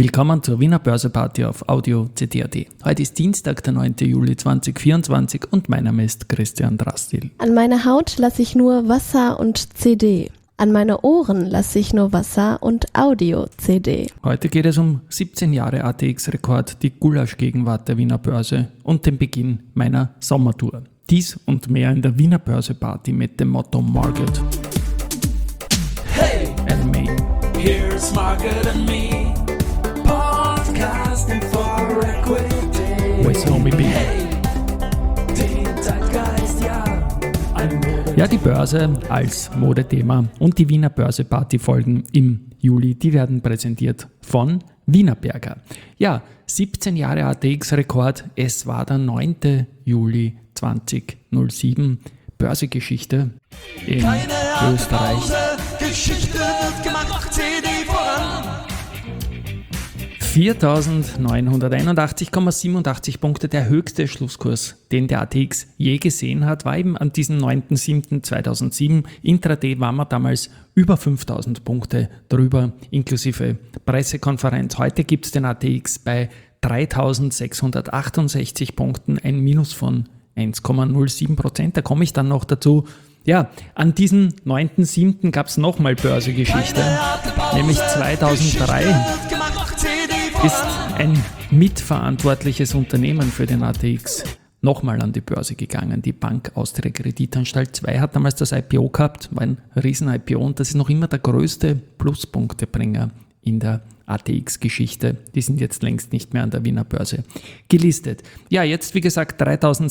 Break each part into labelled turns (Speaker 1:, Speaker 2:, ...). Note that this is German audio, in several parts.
Speaker 1: Willkommen zur Wiener Börseparty auf Audio CD.at. Heute ist Dienstag, der 9. Juli 2024 und mein Name ist Christian Drastil.
Speaker 2: An meine Haut lasse ich nur Wasser und CD. An meine Ohren lasse ich nur Wasser und Audio-CD.
Speaker 1: Heute geht es um 17 Jahre ATX-Rekord, die Gulasch-Gegenwart der Wiener Börse und den Beginn meiner Sommertour. Dies und mehr in der Wiener Börseparty mit dem Motto Market.
Speaker 3: Hey,
Speaker 1: And me.
Speaker 3: here's Market and Me, podcasting for equity.
Speaker 1: With Homie B.
Speaker 3: Hey, den Zeitgeist, ja, ein Mode.
Speaker 1: Ja, die Börse als Modethema und die Wiener Börseparty-Folgen im Juli, die werden präsentiert von Wienerberger. Ja, 17 Jahre ATX-Rekord, es war der 9. Juli 2007. Börsegeschichte in
Speaker 3: Keine harte
Speaker 1: Österreich.
Speaker 3: Pause, Geschichte wird gemacht, CD voran.
Speaker 1: 4.981,87 Punkte, der höchste Schlusskurs, den der ATX je gesehen hat, war eben an diesem 9.7.2007. Intraday waren wir damals über 5.000 Punkte drüber, inklusive Pressekonferenz. Heute gibt es den ATX bei 3.668 Punkten, ein Minus von 1,07%. Da komme ich dann noch dazu. Ja, an diesem 9.7. gab es nochmal Börsegeschichte,
Speaker 3: Keine harte Pause,
Speaker 1: nämlich 2003.
Speaker 3: Geschichte wird gemacht, CD
Speaker 1: Ist
Speaker 3: voran.
Speaker 1: ein mitverantwortliches Unternehmen für den ATX nochmal an die Börse gegangen. Die Bank Austria Kreditanstalt 2 hat damals das IPO gehabt, war ein Riesen-IPO und das ist noch immer der größte Pluspunktebringer in der ATX-Geschichte. Die sind jetzt längst nicht mehr an der Wiener Börse gelistet. Ja, jetzt wie gesagt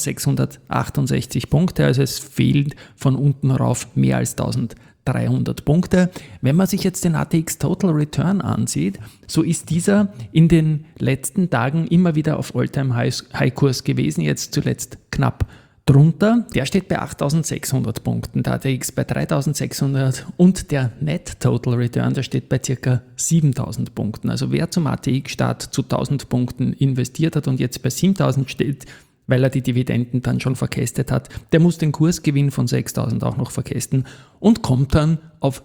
Speaker 1: 3.668 Punkte, also es fehlt von unten rauf mehr als 1.300 Punkte. Wenn man sich jetzt den ATX Total Return ansieht, so ist dieser in den letzten Tagen immer wieder auf All-Time-High-Kurs gewesen, jetzt zuletzt knapp drunter. Der steht bei 8.600 Punkten, der ATX bei 3.600 und der Net Total Return, der steht bei ca. 7.000 Punkten. Also wer zum ATX-Start zu 1.000 Punkten investiert hat und jetzt bei 7.000 steht, weil er die Dividenden dann schon verkästet hat, der muss den Kursgewinn von 6.000 auch noch verkästen und kommt dann auf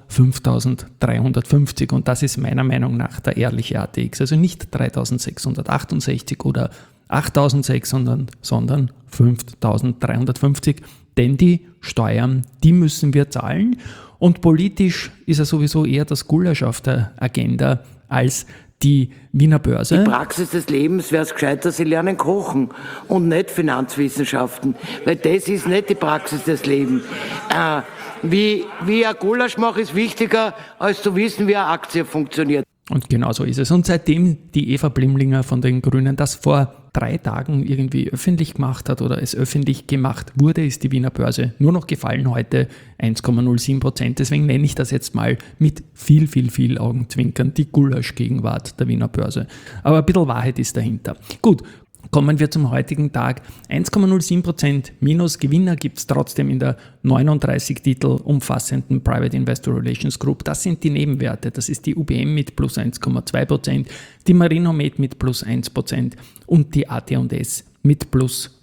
Speaker 1: 5.350 und das ist meiner Meinung nach der ehrliche ATX, also nicht 3.668 oder 8.600, sondern 5.350, denn die Steuern, die müssen wir zahlen und politisch ist er sowieso eher das Gulasch auf der Agenda als die Wiener Börse.
Speaker 4: Die Praxis des Lebens wäre es gescheiter, sie lernen kochen und nicht Finanzwissenschaften, weil das ist nicht die Praxis des Lebens. Wie ein Gulasch mache ist wichtiger, als zu wissen, wie eine Aktie funktioniert.
Speaker 1: Und genau so ist es. Und seitdem die Eva Blimlinger von den Grünen das vor 3 Tagen irgendwie öffentlich gemacht hat oder es öffentlich gemacht wurde, ist die Wiener Börse nur noch gefallen, heute 1,07%. Deswegen nenne ich das jetzt mal mit viel Augenzwinkern die Gulasch-Gegenwart der Wiener Börse. Aber ein bisschen Wahrheit ist dahinter. Gut. Kommen wir zum heutigen Tag. 1,07% minus Gewinner gibt es trotzdem in der 39 Titel umfassenden Private Investor Relations Group. Das sind die Nebenwerte. Das ist die UBM mit plus 1,2%, die Marinomed mit plus 1% und die AT&S mit plus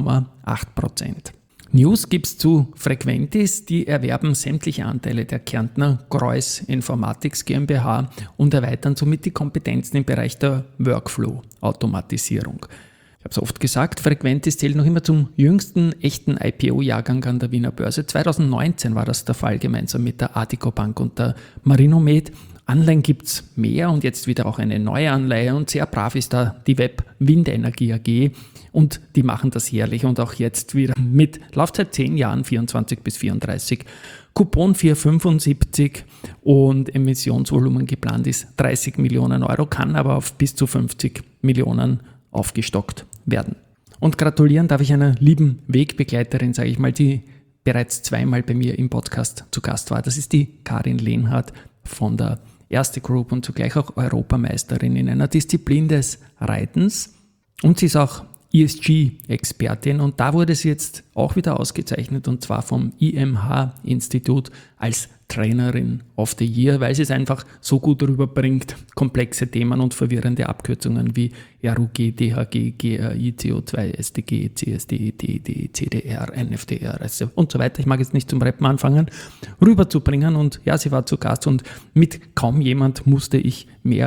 Speaker 1: 0,8%. News gibt es zu Frequentis, die erwerben sämtliche Anteile der Kärntner Greuß Informatics GmbH und erweitern somit die Kompetenzen im Bereich der Workflow-Automatisierung. Ich habe es oft gesagt, Frequentis zählt noch immer zum jüngsten echten IPO-Jahrgang an der Wiener Börse. 2019 war das der Fall, gemeinsam mit der Addiko Bank und der Marinomed. Anleihen gibt es mehr und jetzt wieder auch eine neue Anleihe und sehr brav ist da die Web Windenergie AG und die machen das jährlich und auch jetzt wieder mit Laufzeit 10 Jahren, 24 bis 34, Coupon 4,75 und Emissionsvolumen geplant ist 30 Millionen Euro, kann aber auf bis zu 50 Millionen aufgestockt werden. Und gratulieren darf ich einer lieben Wegbegleiterin, sage ich mal, die bereits 2-mal bei mir im Podcast zu Gast war. Das ist die Karin Lehnhardt von der Erste Group und zugleich auch Europameisterin in einer Disziplin des Reitens. Und sie ist auch ESG-Expertin und da wurde sie jetzt auch wieder ausgezeichnet und zwar vom IMH-Institut als Trainerin of the Year, weil sie es einfach so gut rüberbringt, komplexe Themen und verwirrende Abkürzungen wie RUG, DHG, GRI, CO2, SDG, CSD, TED, CDR, NFDR und so weiter. Ich mag jetzt nicht zum Rappen anfangen, rüberzubringen und ja, sie war zu Gast und mit kaum jemand musste ich mehr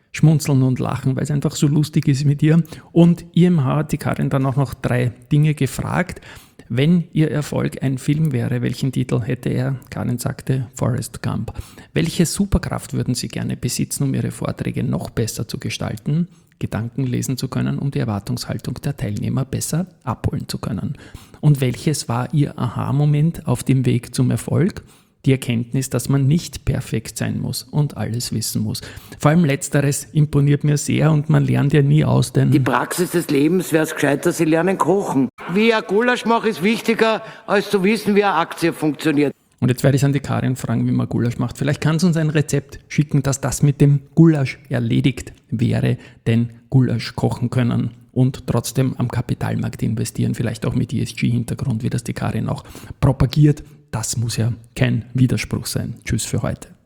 Speaker 1: schmunzeln und lachen, weil es einfach so lustig ist mit ihr. Und IMH hat die Karin dann auch noch 3 Dinge gefragt. Wenn ihr Erfolg ein Film wäre, welchen Titel hätte er? Karin sagte Forrest Gump. Welche Superkraft würden Sie gerne besitzen, um Ihre Vorträge noch besser zu gestalten, Gedanken lesen zu können, um die Erwartungshaltung der Teilnehmer besser abholen zu können? Und welches war Ihr Aha-Moment auf dem Weg zum Erfolg? Die Erkenntnis, dass man nicht perfekt sein muss und alles wissen muss. Vor allem Letzteres imponiert mir sehr und man lernt ja nie aus, denn
Speaker 4: Die Praxis des Lebens wäre es gescheiter, Sie lernen kochen. Wie ich ein Gulasch mache, ist wichtiger, als zu wissen, wie eine Aktie funktioniert.
Speaker 1: Und jetzt werde ich an die Karin fragen, wie man Gulasch macht. Vielleicht kann sie uns ein Rezept schicken, dass das mit dem Gulasch erledigt wäre, denn Gulasch kochen können und trotzdem am Kapitalmarkt investieren, vielleicht auch mit ESG-Hintergrund, wie das die Karin auch propagiert. Das muss ja kein Widerspruch sein. Tschüss für heute.